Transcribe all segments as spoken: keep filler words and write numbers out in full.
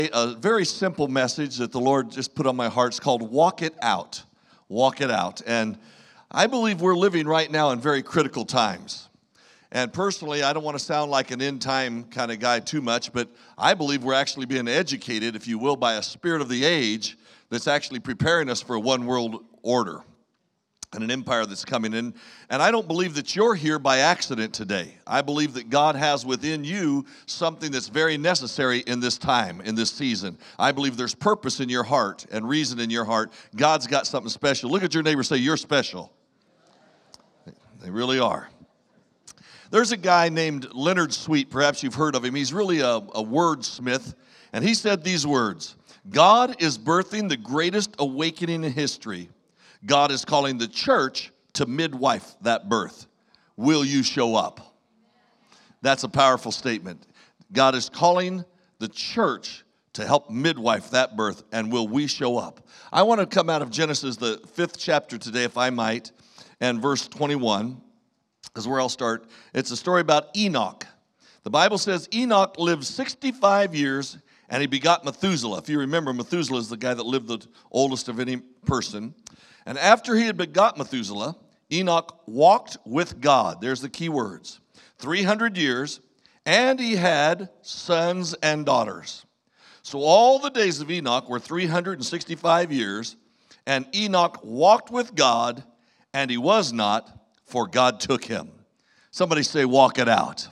A very simple message that the Lord just put on my heart. It's called Walk It Out. Walk It Out. And I believe we're living right now in very critical times. And personally, I don't want to sound like an end time kind of guy too much, but I believe we're actually being educated, if you will, by a spirit of the age that's actually preparing us for a one world order and an empire that's coming in. And I don't believe that you're here by accident today. I believe that God has within you something that's very necessary in this time, in this season. I believe there's purpose in your heart and reason in your heart. God's got something special. Look at your neighbor and say, you're special. They really are. There's a guy named Leonard Sweet. Perhaps you've heard of him. He's really a, a wordsmith. And he said these words: God is birthing the greatest awakening in history. God is calling the church to midwife that birth. Will you show up? That's a powerful statement. God is calling the church to help midwife that birth, and will we show up? I want to come out of Genesis, the fifth chapter today, if I might, and verse twenty-one is where I'll start. It's a story about Enoch. The Bible says Enoch lived sixty-five years, and he begot Methuselah. If you remember, Methuselah is the guy that lived the oldest of any person. And after he had begot Methuselah, Enoch walked with God. There's the key words. three hundred years, and he had sons and daughters. So all the days of Enoch were three hundred sixty-five years, and Enoch walked with God, and he was not, for God took him. Somebody say, walk it out.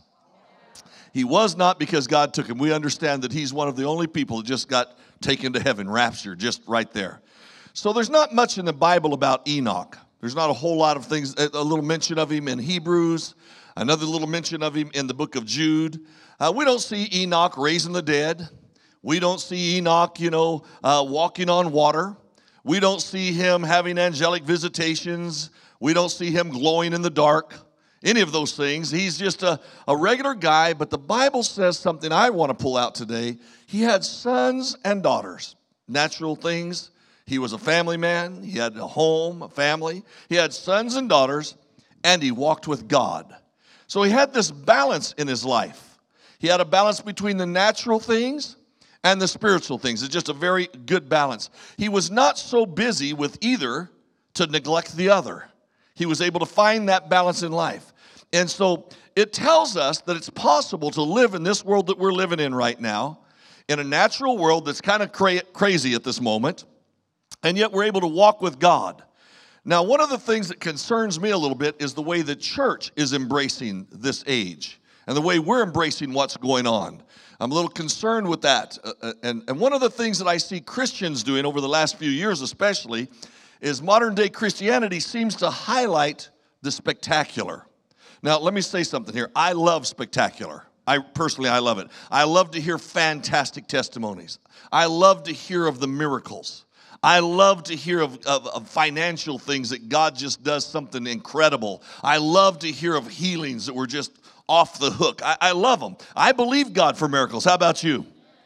He was not because God took him. We understand that he's one of the only people that just got taken to heaven, raptured, just right there. So there's not much in the Bible about Enoch. There's not a whole lot of things, a little mention of him in Hebrews, another little mention of him in the book of Jude. Uh, we don't see Enoch raising the dead. We don't see Enoch, you know, uh, walking on water. We don't see him having angelic visitations. We don't see him glowing in the dark, any of those things. He's just a, a regular guy, but the Bible says something I want to pull out today. He had sons and daughters, natural things. He was a family man. He had a home, a family. He had sons and daughters, and he walked with God. So he had this balance in his life. He had a balance between the natural things and the spiritual things. It's just a very good balance. He was not so busy with either to neglect the other. He was able to find that balance in life. And so it tells us that it's possible to live in this world that we're living in right now, in a natural world that's kind of cra- crazy at this moment, and yet we're able to walk with God. Now, one of the things that concerns me a little bit is the way the church is embracing this age and the way we're embracing what's going on. I'm a little concerned with that. Uh, and, and one of the things that I see Christians doing over the last few years especially is modern day Christianity seems to highlight the spectacular. Now, let me say something here. I love spectacular. I personally, I love it. I love to hear fantastic testimonies. I love to hear of the miracles. I love to hear of, of, of financial things that God just does something incredible. I love to hear of healings that were just off the hook. I, I love them. I believe God for miracles. How about you?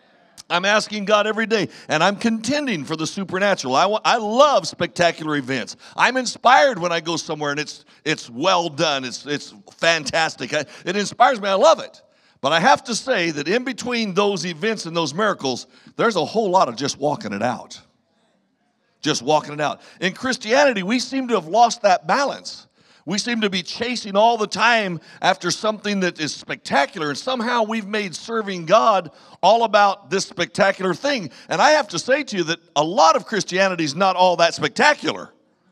I'm asking God every day, and I'm contending for the supernatural. I, I love spectacular events. I'm inspired when I go somewhere, and it's it's well done. It's, it's fantastic. I, it inspires me. I love it. But I have to say that in between those events and those miracles, there's a whole lot of just walking it out. Just walking it out. In Christianity, we seem to have lost that balance. We seem to be chasing all the time after something that is spectacular, and somehow we've made serving God all about this spectacular thing. And I have to say to you that a lot of Christianity is not all that spectacular.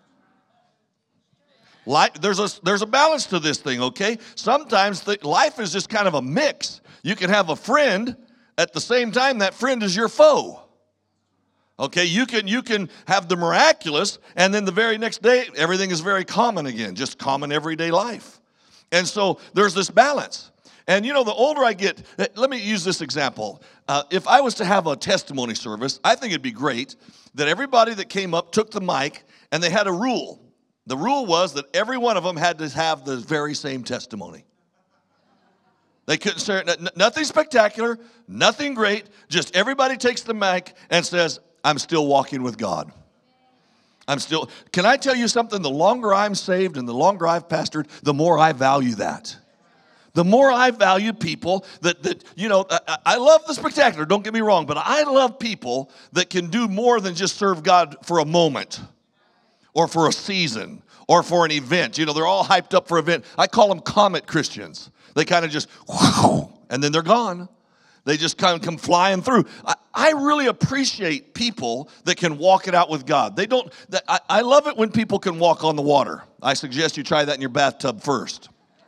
Life, there's a, there's a balance to this thing, okay? Sometimes the, life is just kind of a mix. You can have a friend, at the same time that friend is your foe. Okay, you can you can have the miraculous, and then the very next day, everything is very common again, just common everyday life. And so there's this balance. And you know, the older I get, let me use this example. Uh, if I was to have a testimony service, I think it'd be great that everybody that came up took the mic, and they had a rule. The rule was that every one of them had to have the very same testimony. They couldn't say nothing spectacular, nothing great, just everybody takes the mic and says, I'm still walking with God. I'm still, can I tell you something? The longer I'm saved and the longer I've pastored, the more I value that. The more I value people that, that you know, I, I love the spectacular, don't get me wrong, but I love people that can do more than just serve God for a moment or for a season or for an event. You know, they're all hyped up for an event. I call them comet Christians. They kind of just, whoosh, and then they're gone. They just kind of come flying through. I, I really appreciate people that can walk it out with God. They don't, that, I, I love it when people can walk on the water. I suggest you try that in your bathtub first.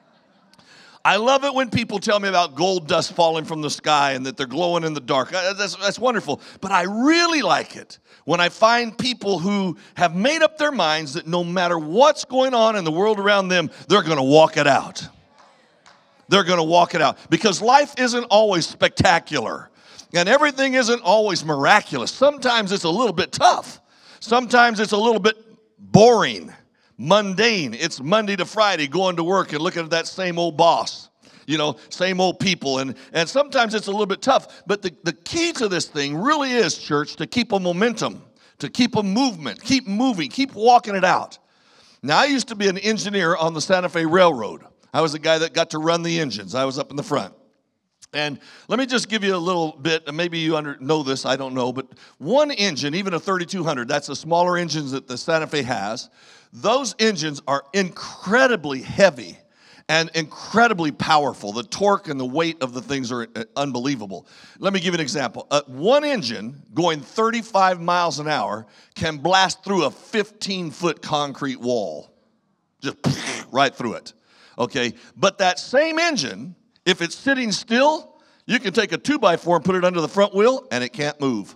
I love it when people tell me about gold dust falling from the sky and that they're glowing in the dark. That's, that's wonderful. But I really like it when I find people who have made up their minds that no matter what's going on in the world around them, they're going to walk it out. They're going to walk it out. Because life isn't always spectacular. And everything isn't always miraculous. Sometimes it's a little bit tough. Sometimes it's a little bit boring. Mundane. It's Monday to Friday going to work and looking at that same old boss, you know, same old people. And, and sometimes it's a little bit tough. But the, the key to this thing really is, church, to keep a momentum, to keep a movement, keep moving, keep walking it out. Now, I used to be an engineer on the Santa Fe Railroad. I was the guy that got to run the engines. I was up in the front. And let me just give you a little bit, and maybe you under, know this, I don't know, but one engine, even a thirty-two hundred, that's the smaller engines that the Santa Fe has, those engines are incredibly heavy and incredibly powerful. The torque and the weight of the things are unbelievable. Let me give you an example. Uh, one engine going thirty-five miles an hour can blast through a fifteen-foot concrete wall, just right through it, okay? But that same engine, if it's sitting still, you can take a two by four and put it under the front wheel, and it can't move.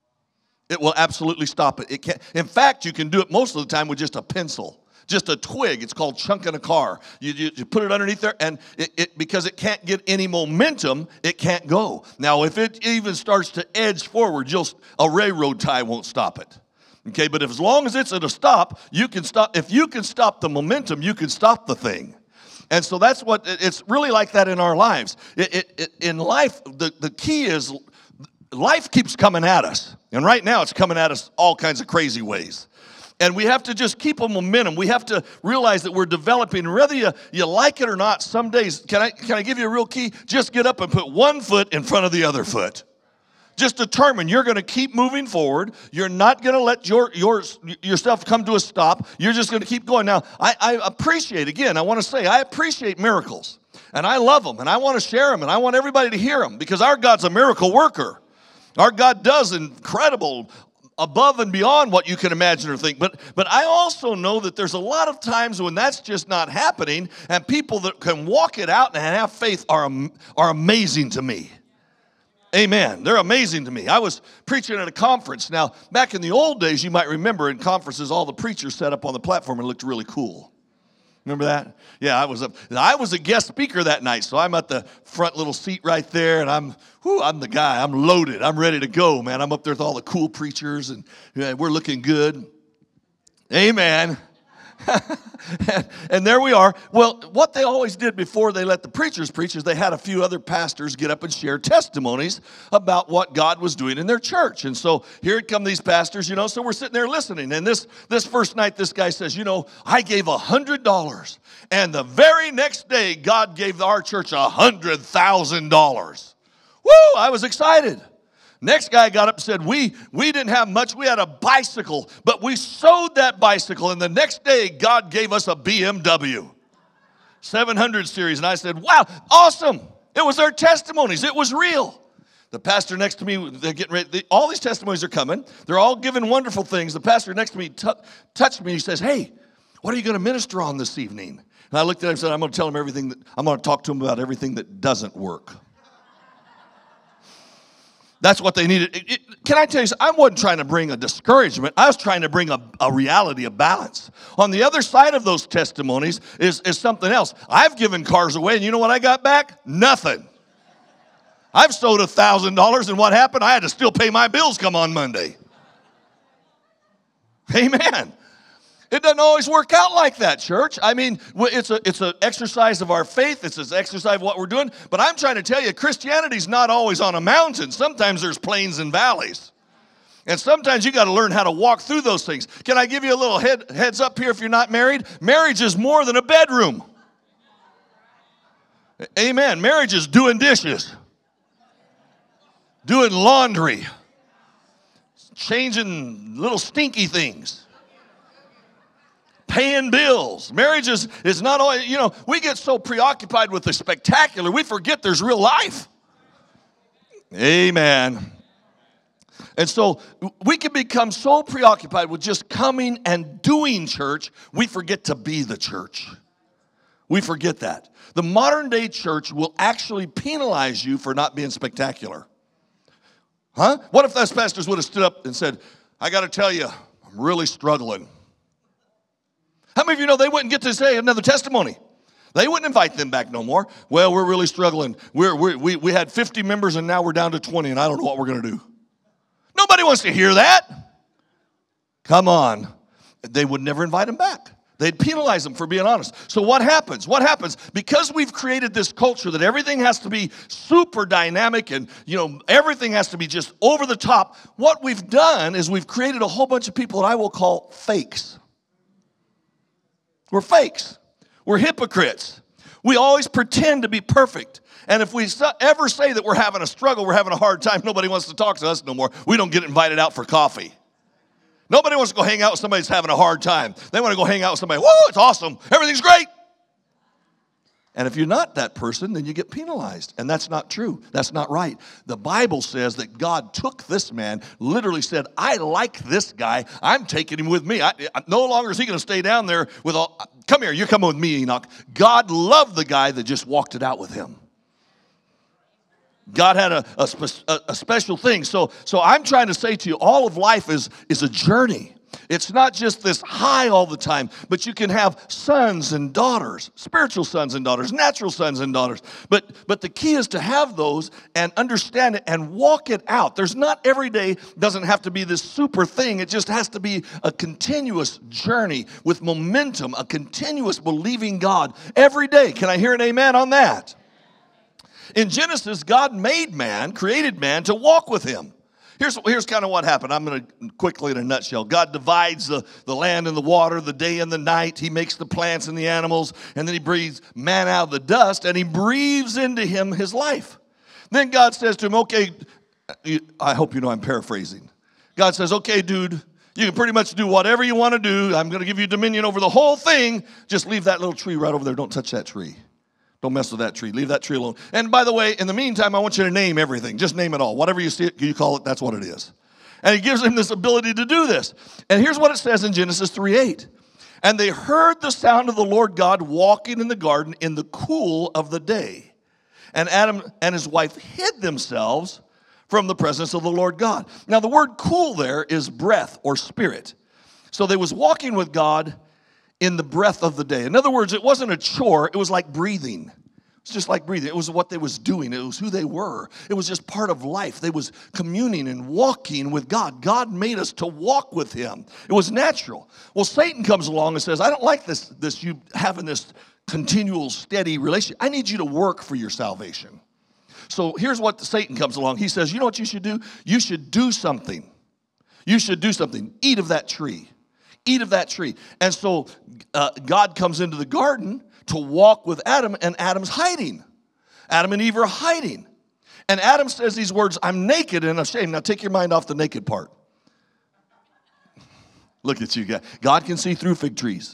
It will absolutely stop it. It can't. In fact, you can do it most of the time with just a pencil, just a twig. It's called chunking a car. You, you, you put it underneath there, and it, it because it can't get any momentum, it can't go. Now, if it even starts to edge forward, you'll, a railroad tie won't stop it. Okay, but if, as long as it's at a stop, you can stop. If you can stop the momentum, you can stop the thing. And so that's what, it's really like that in our lives. It, it, it, in life, the, the key is life keeps coming at us. And right now it's coming at us all kinds of crazy ways. And we have to just keep a momentum. We have to realize that we're developing. Whether you, you like it or not, some days, can I, can I give you a real key? Just get up and put one foot in front of the other foot. Just determine you're going to keep moving forward. You're not going to let your, your, yourself come to a stop. You're just going to keep going. Now, I, I appreciate, again, I want to say, I appreciate miracles. And I love them. And I want to share them. And I want everybody to hear them. Because our God's a miracle worker. Our God does incredible, above and beyond what you can imagine or think. But, but I also know that there's a lot of times when that's just not happening. And people that can walk it out and have faith are, are amazing to me. Amen. They're amazing to me. I was preaching at a conference. Now, back in the old days, you might remember in conferences, all the preachers sat up on the platform and looked really cool. Remember that? Yeah, I was up. I was a guest speaker that night, so I'm at the front little seat right there, and I'm, whew, I'm the guy. I'm loaded. I'm ready to go, man. I'm up there with all the cool preachers, and yeah, we're looking good. Amen. and, and there we are. Well, what they always did before they let the preachers preach is they had a few other pastors get up and share testimonies about what God was doing in their church. And so here come these pastors, you know, so we're sitting there listening. And this, this first night, this guy says, you know, I gave one hundred dollars. And the very next day, God gave our church one hundred thousand dollars. Woo, I was excited. Next guy got up and said, we, we didn't have much. We had a bicycle, but we sold that bicycle. And the next day, God gave us a B M W seven hundred series. And I said, wow, awesome. It was their testimonies. It was real. The pastor next to me, they're getting ready. They, all these testimonies are coming. They're all giving wonderful things. The pastor next to me t- touched me. He says, hey, what are you going to minister on this evening? And I looked at him and said, I'm going to tell him everything. That, I'm going to talk to him about everything that doesn't work. That's what they needed. It, it, can I tell you, I wasn't trying to bring a discouragement. I was trying to bring a, a reality, a balance. On the other side of those testimonies is, is something else. I've given cars away, and you know what I got back? Nothing. I've sold one thousand dollars, and what happened? I had to still pay my bills come on Monday. Amen. It doesn't always work out like that, church. I mean, it's a it's an exercise of our faith. It's an exercise of what we're doing. But I'm trying to tell you, Christianity's not always on a mountain. Sometimes there's plains and valleys. And sometimes you got to learn how to walk through those things. Can I give you a little head, heads up here if you're not married? Marriage is more than a bedroom. Amen. Marriage is doing dishes, doing laundry, changing little stinky things, paying bills. Marriage is, is not always, you know, we get so preoccupied with the spectacular, we forget there's real life. Amen. And so we can become so preoccupied with just coming and doing church, we forget to be the church. We forget that. The modern day church will actually penalize you for not being spectacular. Huh? What if those pastors would have stood up and said, I got to tell you, I'm really struggling. How many of you know they wouldn't get to say another testimony? They wouldn't invite them back no more. Well, we're really struggling. We're, we're, we we had fifty members and now we're down to twenty and I don't know what we're going to do. Nobody wants to hear that. Come on. They would never invite them back. They'd penalize them for being honest. So what happens? What happens? Because we've created this culture that everything has to be super dynamic and, you know, everything has to be just over the top. What we've done is we've created a whole bunch of people that I will call fakes. We're fakes. We're hypocrites. We always pretend to be perfect. And if we ever say that we're having a struggle, we're having a hard time, nobody wants to talk to us no more. We don't get invited out for coffee. Nobody wants to go hang out with somebody that's having a hard time. They want to go hang out with somebody, whoa, it's awesome. Everything's great. And if you're not that person, then you get penalized. And that's not true. That's not right. The Bible says that God took this man, literally said, I like this guy. I'm taking him with me. I, I, no longer is he going to stay down there with all, come here, you're coming with me, Enoch. God loved the guy that just walked it out with him. God had a, a, spe- a special thing. So, so I'm trying to say to you, all of life is, is a journey. It's not just this high all the time, but you can have sons and daughters, spiritual sons and daughters, natural sons and daughters. But, but the key is to have those and understand it and walk it out. There's not every day, doesn't have to be this super thing. It just has to be a continuous journey with momentum, a continuous believing God every day. Can I hear an amen on that? In Genesis, God made man, created man to walk with him. Here's, here's kind of what happened. I'm going to quickly in a nutshell. God divides the, the land and the water, the day and the night. He makes the plants and the animals, and then he breathes man out of the dust, and he breathes into him his life. Then God says to him, okay, I hope you know I'm paraphrasing. God says, okay, dude, you can pretty much do whatever you want to do. I'm going to give you dominion over the whole thing. Just leave that little tree right over there. Don't touch that tree. Don't mess with that tree. Leave that tree alone. And by the way, in the meantime, I want you to name everything. Just name it all. Whatever you see it, you call it, that's what it is. And he gives him this ability to do this. And here's what it says in Genesis three eight. And they heard the sound of the Lord God walking in the garden in the cool of the day. And Adam and his wife hid themselves from the presence of the Lord God. Now, the word cool there is breath or spirit. So they was walking with God in the breath of the day. In other words, it wasn't a chore. It was like breathing. It's just like breathing. It was what they was doing. It was who they were. It was just part of life. They was communing and walking with God. God made us to walk with him. It was natural. Well, Satan comes along and says, I don't like this, this you having this continual, steady relationship. I need you to work for your salvation. So here's what Satan comes along. He says, you know what you should do? You should do something. You should do something. Eat of that tree. Eat of that tree. And so uh, God comes into the garden to walk with Adam, and Adam's hiding. Adam and Eve are hiding. And Adam says these words, I'm naked and ashamed. Now take your mind off the naked part. Look at you guys. God can see through fig trees.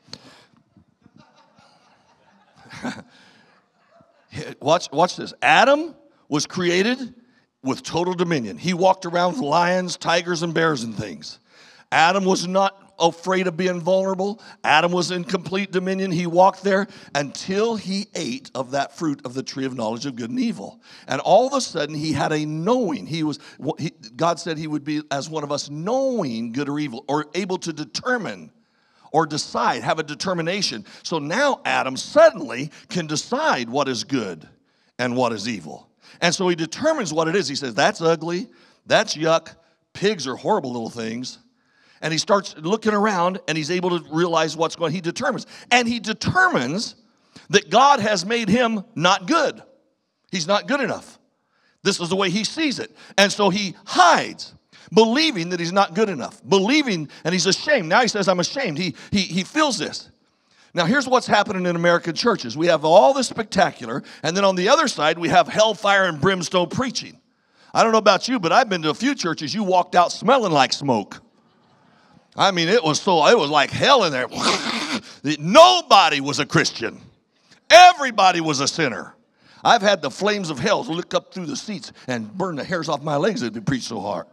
watch, watch this. Adam was created with total dominion. He walked around with lions, tigers, and bears and things. Adam was not afraid of being vulnerable. Adam was in complete dominion. He walked there until he ate of that fruit of the tree of knowledge of good and evil. And all of a sudden, he had a knowing. He was. He, God said he would be as one of us, knowing good or evil, or able to determine or decide, have a determination. So now Adam suddenly can decide what is good and what is evil. And so he determines what it is. He says, that's ugly, that's yuck, pigs are horrible little things. And he starts looking around, and he's able to realize what's going on. He determines. And he determines that God has made him not good. He's not good enough. This is the way he sees it. And so he hides, believing that he's not good enough. Believing, and he's ashamed. Now he says, I'm ashamed. He, he, he feels this. Now, here's what's happening in American churches. We have all this spectacular, and then on the other side, we have hellfire and brimstone preaching. I don't know about you, but I've been to a few churches, you walked out smelling like smoke. I mean, it was so, it was like hell in there. Nobody was a Christian. Everybody was a sinner. I've had the flames of hell lick up through the seats and burn the hairs off my legs that they preach so hard.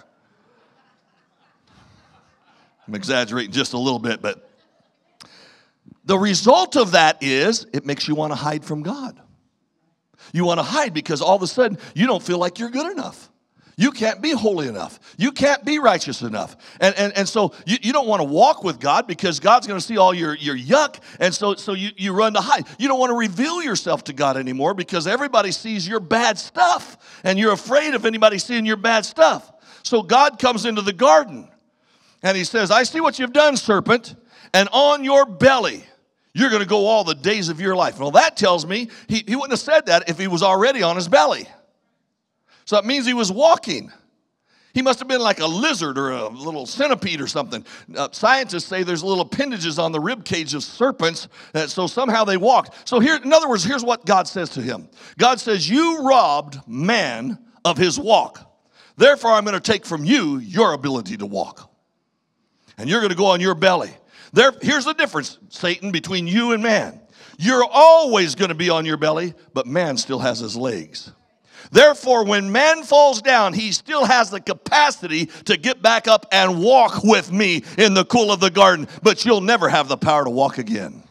I'm exaggerating just a little bit, but the result of that is it makes you want to hide from God. You want to hide because all of a sudden you don't feel like you're good enough. You can't be holy enough. You can't be righteous enough. And, and, and so you, you don't want to walk with God because God's going to see all your, your yuck. And so, so you, you run to hide. You don't want to reveal yourself to God anymore because everybody sees your bad stuff. And you're afraid of anybody seeing your bad stuff. So God comes into the garden and he says, I see what you've done, serpent, and on your belly you're going to go all the days of your life. Well, that tells me he, he wouldn't have said that if he was already on his belly. So it means he was walking. He must have been like a lizard or a little centipede or something. Uh, scientists say there's little appendages on the rib cage of serpents, uh, so somehow they walked. So here, in other words, here's what God says to him. God says, you robbed man of his walk. Therefore, I'm going to take from you your ability to walk. And you're going to go on your belly. There, here's the difference, Satan, between you and man. You're always going to be on your belly, but man still has his legs. Therefore, when man falls down, he still has the capacity to get back up and walk with me in the cool of the garden, but you'll never have the power to walk again.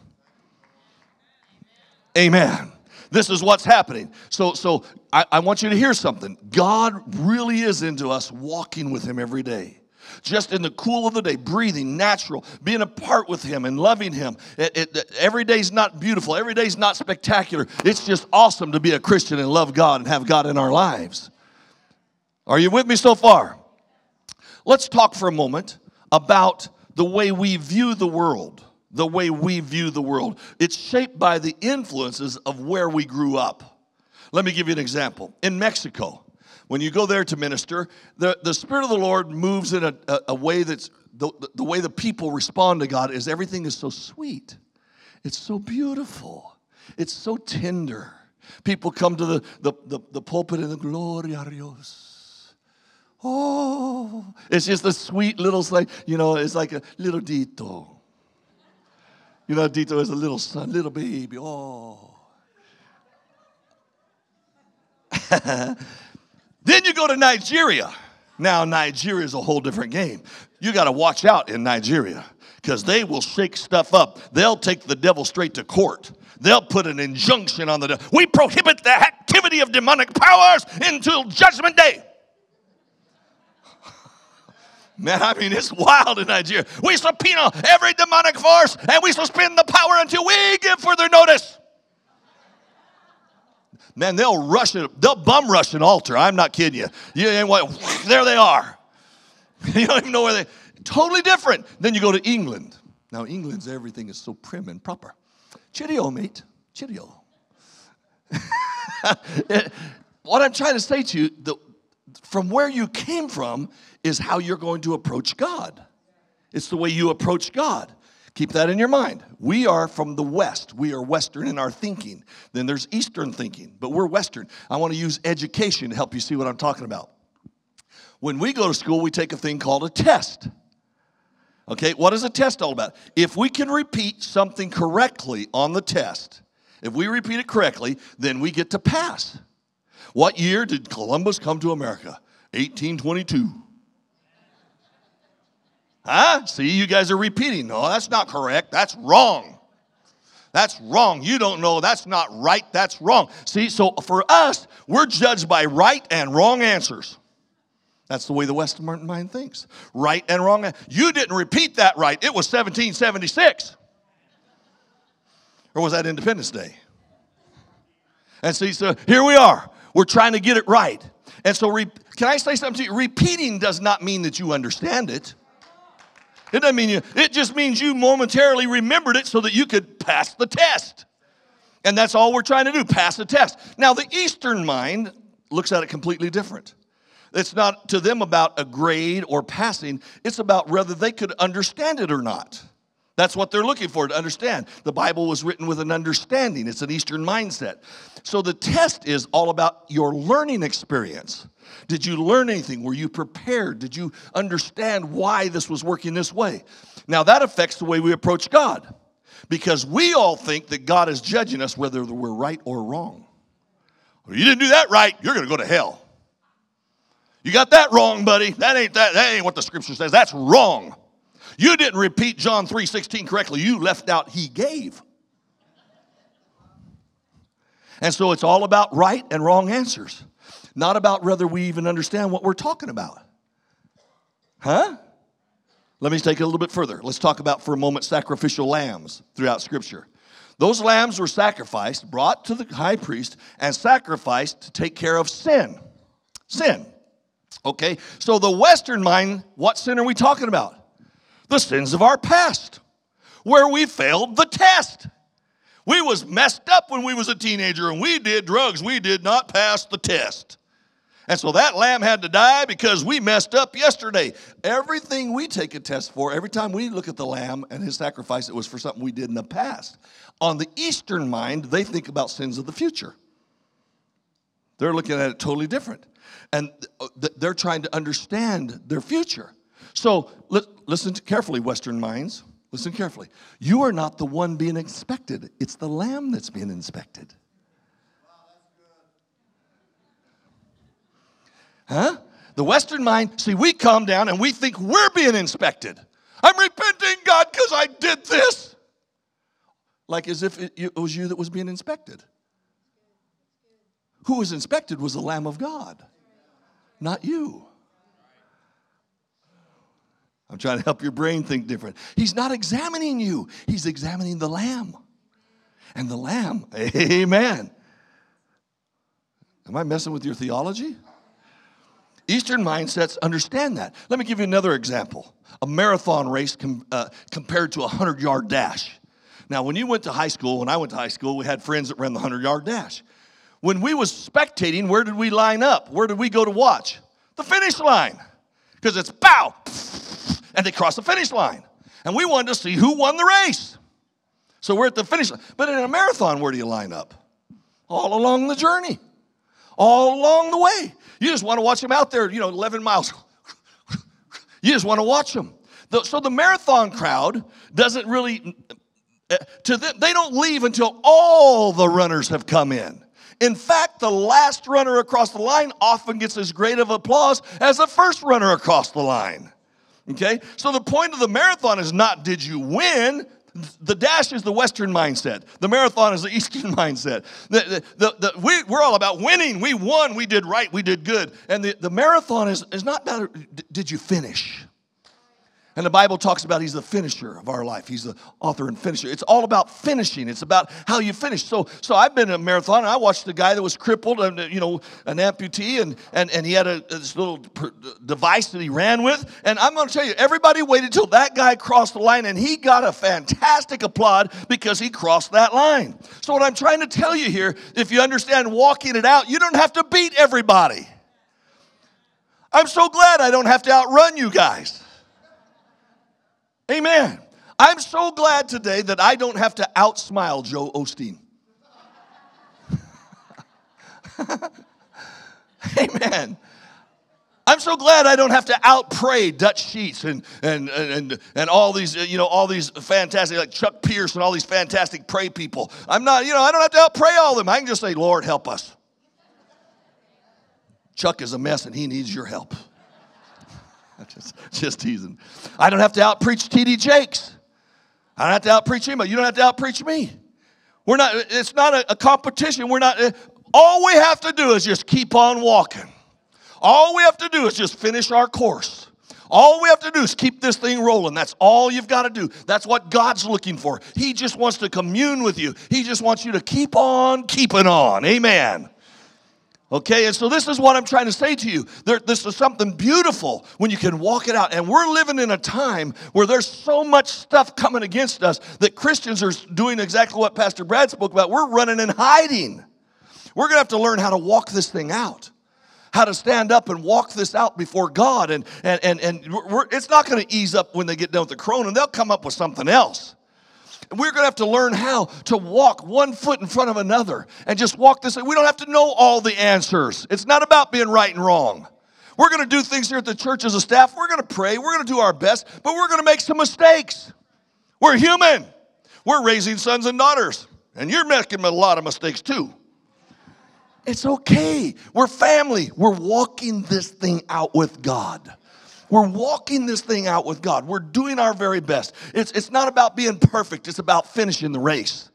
Amen. This is what's happening. So, so I, I want you to hear something. God really is into us walking with him every day. Just in the cool of the day, breathing, natural, being apart with him and loving him. It, it, every day's not beautiful. Every day's not spectacular. It's just awesome to be a Christian and love God and have God in our lives. Are you with me so far? Let's talk for a moment about the way we view the world. The way we view the world. It's shaped by the influences of where we grew up. Let me give you an example. In Mexico, when you go there to minister, the, the Spirit of the Lord moves in a, a, a way that's, the, the way the people respond to God is everything is so sweet. It's so beautiful. It's so tender. People come to the, the, the, the pulpit and the Gloria a Dios. Oh, it's just a sweet little, you know, it's like a little Dito. You know, Dito is a little son, little baby. Oh. Then you go to Nigeria. Now, Nigeria is a whole different game. You got to watch out in Nigeria because they will shake stuff up. They'll take the devil straight to court. They'll put an injunction on the devil. We prohibit the activity of demonic powers until judgment day. Man, I mean, it's wild in Nigeria. We subpoena every demonic force and we suspend the power until we give further notice. Man, they'll rush it. They'll bum rush an altar. I'm not kidding you. You ain't what? There they are. You don't even know where they. Totally different. Then you go to England. Now England's everything is so prim and proper. Cheerio, mate. Cheerio. What I'm trying to say to you, the, from where you came from is how you're going to approach God. It's the way you approach God. Keep that in your mind. We are from the West. We are Western in our thinking. Then there's Eastern thinking, but we're Western. I want to use education to help you see what I'm talking about. When we go to school, we take a thing called a test. Okay, what is a test all about? If we can repeat something correctly on the test, if we repeat it correctly, then we get to pass. What year did Columbus come to America? eighteen twenty-two. Huh? See, you guys are repeating. No, that's not correct. That's wrong. That's wrong. You don't know. That's not right. That's wrong. See, so for us, we're judged by right and wrong answers. That's the way the Western mind thinks. Right and wrong. You didn't repeat that right. It was seventeen seventy-six. Or was that Independence Day? And see, so here we are. We're trying to get it right. And so, re- can I say something to you? Repeating does not mean that you understand it. It doesn't mean you, it just means you momentarily remembered it so that you could pass the test. And that's all we're trying to do, pass the test. Now, the Eastern mind looks at it completely different. It's not to them about a grade or passing. It's about whether they could understand it or not. That's what they're looking for, to understand. The Bible was written with an understanding. It's an Eastern mindset. So the test is all about your learning experience. Did you learn anything? Were you prepared? Did you understand why this was working this way? Now that affects the way we approach God, because we all think that God is judging us whether we're right or wrong. Well, you didn't do that right, you're going to go to hell. You got that wrong, buddy. That ain't that, that ain't what the scripture says. That's wrong. You didn't repeat John three sixteen correctly. You left out he gave. And so it's all about right and wrong answers, not about whether we even understand what we're talking about. Huh? Let me take it a little bit further. Let's talk about for a moment sacrificial lambs throughout Scripture. Those lambs were sacrificed, brought to the high priest, and sacrificed to take care of sin. Sin. Okay, so the Western mind, what sin are we talking about? The sins of our past, where we failed the test. We was messed up when we was a teenager, and we did drugs. We did not pass the test. And so that lamb had to die because we messed up yesterday. Everything we take a test for, every time we look at the lamb and his sacrifice, it was for something we did in the past. On the Eastern mind, they think about sins of the future. They're looking at it totally different. And they're trying to understand their future. So listen carefully, Western minds. Listen carefully. You are not the one being inspected. It's the lamb that's being inspected. Huh? The Western mind, see, we come down and we think we're being inspected. I'm repenting, God, because I did this. Like as if it, it was you that was being inspected. Who was inspected was the Lamb of God, not you. I'm trying to help your brain think different. He's not examining you. He's examining the Lamb. And the Lamb, amen. Am I messing with your theology? Eastern mindsets understand that. Let me give you another example. A marathon race com, uh, compared to a hundred-yard dash. Now, when you went to high school, when I went to high school, we had friends that ran the hundred-yard dash. When we was spectating, where did we line up? Where did we go to watch? The finish line. Because it's pow, and they cross the finish line. And we wanted to see who won the race. So we're at the finish line. But in a marathon, where do you line up? All along the journey. All along the way. You just want to watch them out there, you know, eleven miles. You just want to watch them. So the marathon crowd doesn't really, to them, they don't leave until all the runners have come in. In fact, the last runner across the line often gets as great of applause as the first runner across the line. Okay? So the point of the marathon is not did you win. The dash is the Western mindset. The marathon is the Eastern mindset. The, the, the, the, we, we're all about winning. We won. We did right. We did good. And the, the marathon is, is not about did you finish. And the Bible talks about he's the finisher of our life. He's the author and finisher. It's all about finishing. It's about how you finish. So, so I've been in a marathon, and I watched a guy that was crippled, and you know, an amputee, and and, and he had a, this little device that he ran with. And I'm going to tell you, everybody waited till that guy crossed the line, and he got a fantastic applaud because he crossed that line. So what I'm trying to tell you here, if you understand walking it out, you don't have to beat everybody. I'm so glad I don't have to outrun you guys. Amen. I'm so glad today that I don't have to outsmile Joe Osteen. Amen. I'm so glad I don't have to outpray Dutch Sheets and and and and all these you know all these fantastic like Chuck Pierce and all these fantastic pray people. I'm not you know I don't have to outpray all of them. I can just say, Lord, help us. Chuck is a mess and he needs your help. Just, just teasing. I don't have to outpreach T D Jakes. I don't have to outpreach him, but you don't have to outpreach me. We're not. It's not a, a competition. We're not. All we have to do is just keep on walking. All we have to do is just finish our course. All we have to do is keep this thing rolling. That's all you've got to do. That's what God's looking for. He just wants to commune with you. He just wants you to keep on keeping on. Amen. Okay, and so this is what I'm trying to say to you. There, this is something beautiful when you can walk it out. And we're living in a time where there's so much stuff coming against us that Christians are doing exactly what Pastor Brad spoke about. We're running and hiding. We're going to have to learn how to walk this thing out. how to stand up and walk this out before God. And, and, and, and we're, it's not going to ease up when they get done with the corona. They'll come up with something else. And we're going to have to learn how to walk one foot in front of another and just walk this. We don't have to know all the answers. It's not about being right and wrong. We're going to do things here at the church as a staff. We're going to pray. We're going to do our best, but we're going to make some mistakes. We're human. We're raising sons and daughters, and you're making a lot of mistakes too. It's okay. We're family. We're walking this thing out with God. We're walking this thing out with God. We're doing our very best. It's, it's not about being perfect. It's about finishing the race.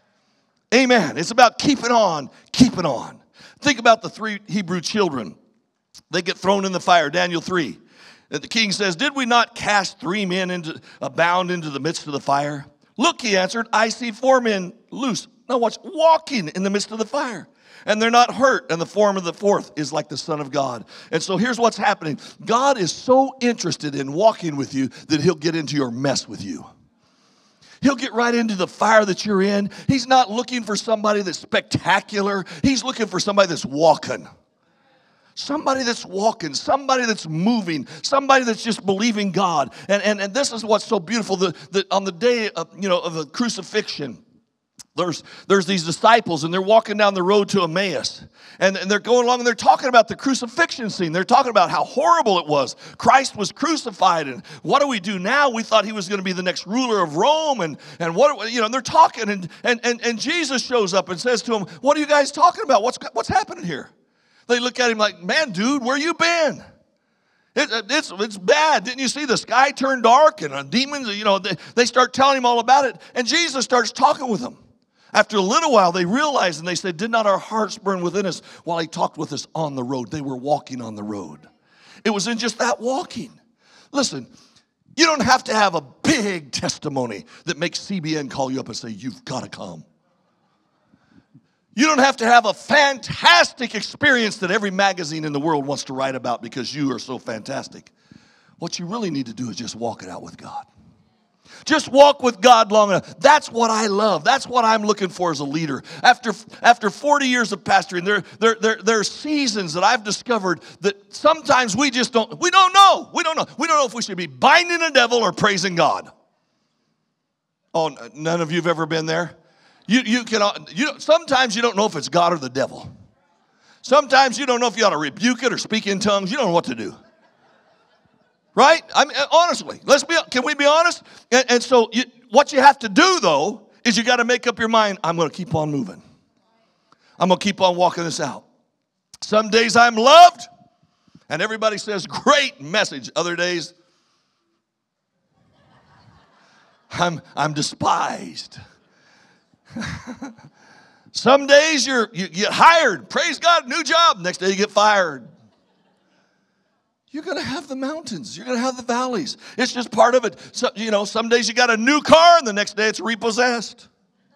Amen. It's about keeping on, keeping on. Think about the three Hebrew children. They get thrown in the fire, Daniel three. And the king says, did we not cast three men into uh, bound into the midst of the fire? Look, he answered, I see four men loose. Now watch, walking in the midst of the fire. And they're not hurt, and the form of the fourth is like the Son of God. And so here's what's happening. God is so interested in walking with you that he'll get into your mess with you. He'll get right into the fire that you're in. He's not looking for somebody that's spectacular. He's looking for somebody that's walking. Somebody that's walking, somebody that's moving, somebody that's just believing God. And, and, and this is what's so beautiful, that, that on the day of, you know, of the crucifixion, there's, there's these disciples, and they're walking down the road to Emmaus. And, and they're going along, and they're talking about the crucifixion scene. They're talking about how horrible it was. Christ was crucified, and what do we do now? We thought he was going to be the next ruler of Rome, and, and what, you know, they're talking, and, and, and, and Jesus shows up and says to them, what are you guys talking about? What's, what's happening here? They look at him like, man, dude, where you been? It, it's, it's bad. Didn't you see the sky turn dark and uh, demons, you know, they, they start telling him all about it. And Jesus starts talking with them. After a little while, they realized, and they said, did not our hearts burn within us while he talked with us on the road? They were walking on the road. It was in just that walking. Listen, you don't have to have a big testimony that makes C B N call you up and say, you've got to come. You don't have to have a fantastic experience that every magazine in the world wants to write about because you are so fantastic. What you really need to do is just walk it out with God. Just walk with God long enough. That's what I love. That's what I'm looking for as a leader. After, after forty years of pastoring, there, there, there, there are seasons that I've discovered that sometimes we just don't, we don't know. We don't know. We don't know if we should be binding the devil or praising God. Oh, none of you have ever been there? You, you can, you, sometimes you don't know if it's God or the devil. Sometimes you don't know if you ought to rebuke it or speak in tongues. You don't know what to do. Right? I mean, honestly, let's be, can we be honest? And, and so you, what you have to do, though, is you got to make up your mind, I'm going to keep on moving. I'm going to keep on walking this out. Some days I'm loved, and everybody says, great message. Other days, I'm, I'm despised. Some days you're, you get hired. Praise God, new job. Next day you get fired. You're going to have the mountains. You're going to have the valleys. It's just part of it. So, you know, some days you got a new car and the next day it's repossessed.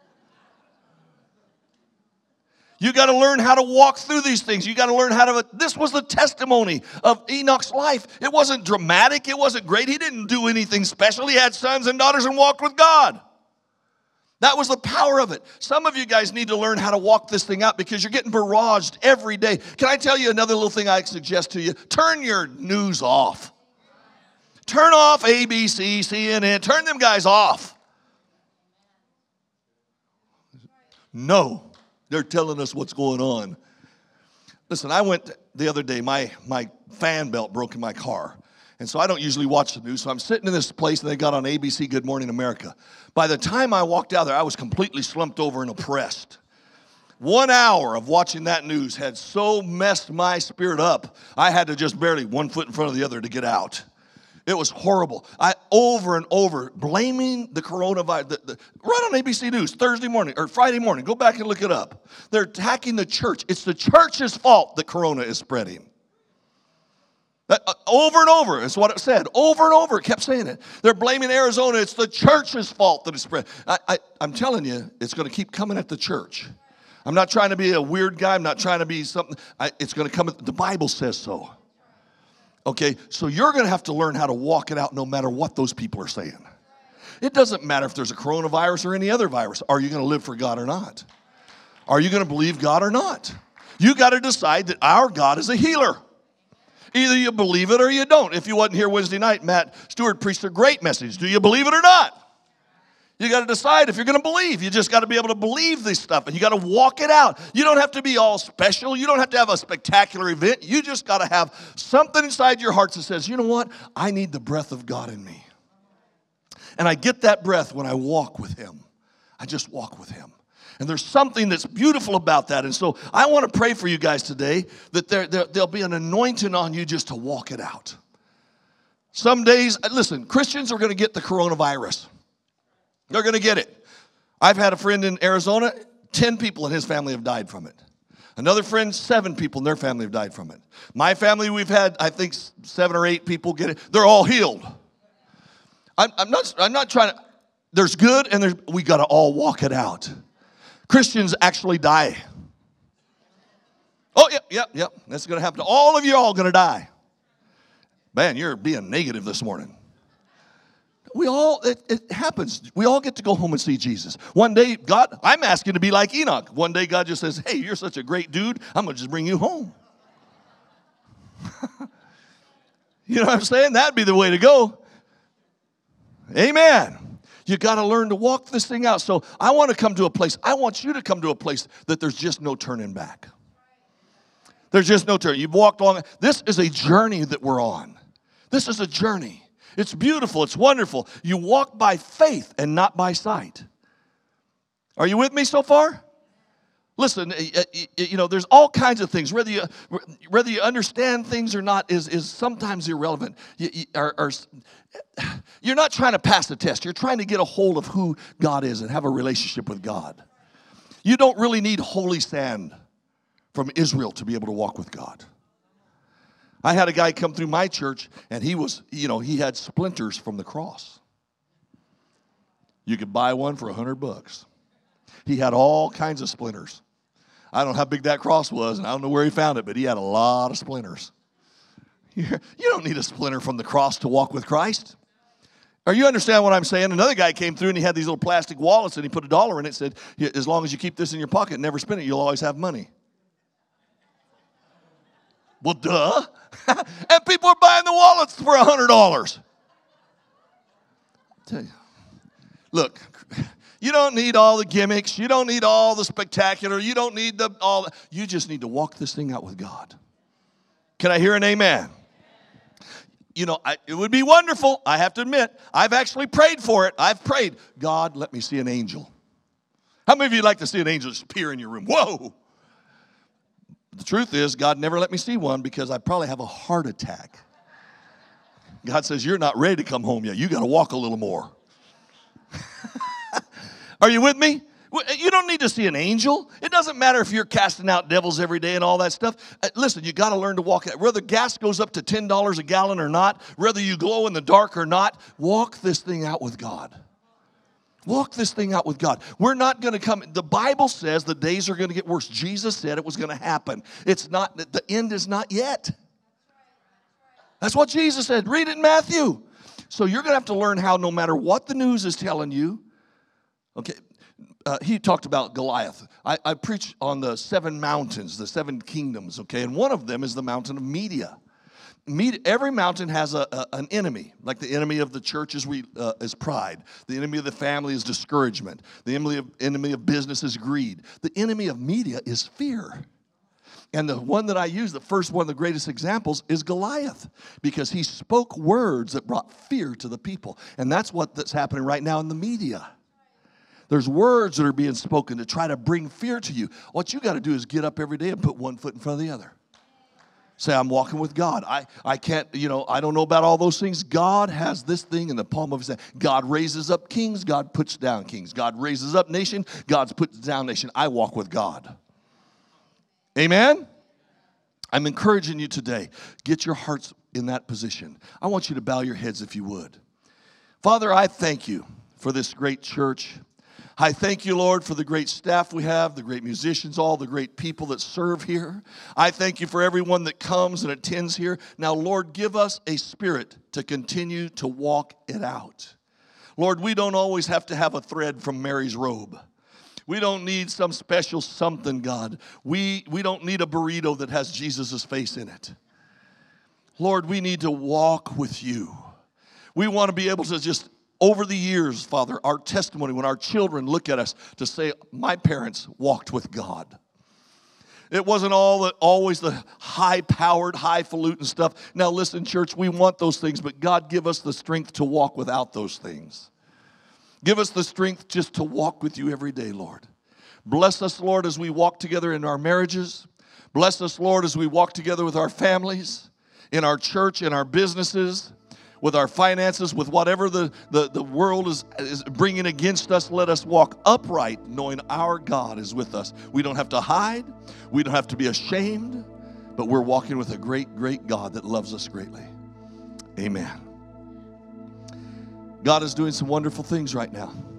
You got to learn how to walk through these things. You got to learn how to, this was the testimony of Enoch's life. It wasn't dramatic. It wasn't great. He didn't do anything special. He had sons and daughters and walked with God. That was the power of it. Some of you guys need to learn how to walk this thing out because you're getting barraged every day. Can I tell you another little thing I suggest to you? Turn your news off. Turn off A B C, C N N. Turn them guys off. No, they're telling us what's going on. Listen, I went the other day, my, my fan belt broke in my car. And so I don't usually watch the news. So I'm sitting in this place, and they got on A B C Good Morning America. By the time I walked out there, I was completely slumped over and oppressed. One hour of watching that news had so messed my spirit up, I had to just barely one foot in front of the other to get out. It was horrible. I over and over blaming the coronavirus. The, the, right on A B C News Thursday morning or Friday morning. Go back and look it up. They're attacking the church. It's the church's fault that corona is spreading. That, uh, over and over is what it said. Over and over, it kept saying it. They're blaming Arizona. It's the church's fault that it's spread. I, I, I'm telling you, it's going to keep coming at the church. I'm not trying to be a weird guy. I'm not trying to be something. I, it's going to come. The Bible says so. Okay, so you're going to have to learn how to walk it out no matter what those people are saying. It doesn't matter if there's a coronavirus or any other virus. Are you going to live for God or not? Are you going to believe God or not? You got to decide that our God is a healer. Either you believe it or you don't. If you wasn't here Wednesday night, Matt Stewart preached a great message. Do you believe it or not? You got to decide if you're going to believe. You just got to be able to believe this stuff, and you got to walk it out. You don't have to be all special. You don't have to have a spectacular event. You just got to have something inside your heart that says, you know what? I need the breath of God in me. And I get that breath when I walk with him. I just walk with him. And there's something that's beautiful about that. And so I want to pray for you guys today that there, there, there'll be an anointing on you just to walk it out. Some days, listen, Christians are going to get the coronavirus. They're going to get it. I've had a friend in Arizona, ten people in his family have died from it. Another friend, seven people in their family have died from it. My family, we've had, I think, seven or eight people get it. They're all healed. I'm, I'm not, I'm not trying to, there's good and there's, we got to all walk it out. Christians actually die. Oh, yep, yep, yep. That's going to happen to all of you. All going to die. Man, you're being negative this morning. We all, it, it happens. We all get to go home and see Jesus. One day, God, I'm asking to be like Enoch. One day, God just says, hey, you're such a great dude. I'm going to just bring you home. You know what I'm saying? That'd be the way to go. Amen. You got to learn to walk this thing out. So I want to come to a place, I want you to come to a place that there's just no turning back. There's just no turn. You've walked along. This is a journey that we're on. This is a journey. It's beautiful. It's wonderful. You walk by faith and not by sight. Are you with me so far? Listen, you know, there's all kinds of things. Whether you whether you understand things or not is, is sometimes irrelevant. You, you, or, or, you're not trying to pass the test. You're trying to get a hold of who God is and have a relationship with God. You don't really need holy sand from Israel to be able to walk with God. I had a guy come through my church, and he was, you know, he had splinters from the cross. You could buy one for a hundred bucks. He had all kinds of splinters. I don't know how big that cross was, and I don't know where he found it, but he had a lot of splinters. You don't need a splinter from the cross to walk with Christ. Or you understand what I'm saying? Another guy came through, and he had these little plastic wallets, and he put a dollar in it, said, as long as you keep this in your pocket and never spend it, you'll always have money. Well, duh. And people are buying the wallets for a hundred dollars. Tell you, look, you don't need all the gimmicks. You don't need all the spectacular. You don't need the all. The, you just need to walk this thing out with God. Can I hear an amen? You know, I, it would be wonderful. I have to admit, I've actually prayed for it. I've prayed, God, let me see an angel. How many of you like to see an angel just appear in your room? Whoa. The truth is, God never let me see one because I probably have a heart attack. God says, you're not ready to come home yet. You got to walk a little more. Are you with me? You don't need to see an angel. It doesn't matter if you're casting out devils every day and all that stuff. Listen, you got to learn to walk. Whether gas goes up to ten dollars a gallon or not, whether you glow in the dark or not, walk this thing out with God. Walk this thing out with God. We're not going to come. The Bible says the days are going to get worse. Jesus said it was going to happen. It's not, the end is not yet. That's what Jesus said. Read it in Matthew. So you're going to have to learn how, no matter what the news is telling you. Okay, uh, he talked about Goliath. I, I preach on the seven mountains, the seven kingdoms, okay? And one of them is the mountain of media. Every mountain has a, a, an enemy. Like the enemy of the church is, we, uh, is pride. The enemy of the family is discouragement. The enemy of, enemy of business is greed. The enemy of media is fear. And the one that I use, the first one of the greatest examples, is Goliath. Because he spoke words that brought fear to the people. And that's what that's happening right now in the media. There's words that are being spoken to try to bring fear to you. What you got to do is get up every day and put one foot in front of the other. Say, I'm walking with God. I, I can't, you know, I don't know about all those things. God has this thing in the palm of his hand. God raises up kings. God puts down kings. God raises up nation. God puts down nation. I walk with God. Amen? I'm encouraging you today. Get your hearts in that position. I want you to bow your heads if you would. Father, I thank you for this great church. I thank you, Lord, for the great staff we have, the great musicians, all the great people that serve here. I thank you for everyone that comes and attends here. Now, Lord, give us a spirit to continue to walk it out. Lord, we don't always have to have a thread from Mary's robe. We don't need some special something, God. We, we don't need a burrito that has Jesus' face in it. Lord, we need to walk with you. We want to be able to just, over the years, Father, our testimony, when our children look at us, to say, my parents walked with God. It wasn't all the, always the high-powered, highfalutin stuff. Now listen, church, we want those things, but God, give us the strength to walk without those things. Give us the strength just to walk with you every day, Lord. Bless us, Lord, as we walk together in our marriages. Bless us, Lord, as we walk together with our families, in our church, in our businesses, with our finances, with whatever the, the, the world is, is bringing against us. Let us walk upright, knowing our God is with us. We don't have to hide. We don't have to be ashamed, but we're walking with a great, great God that loves us greatly. Amen. God is doing some wonderful things right now.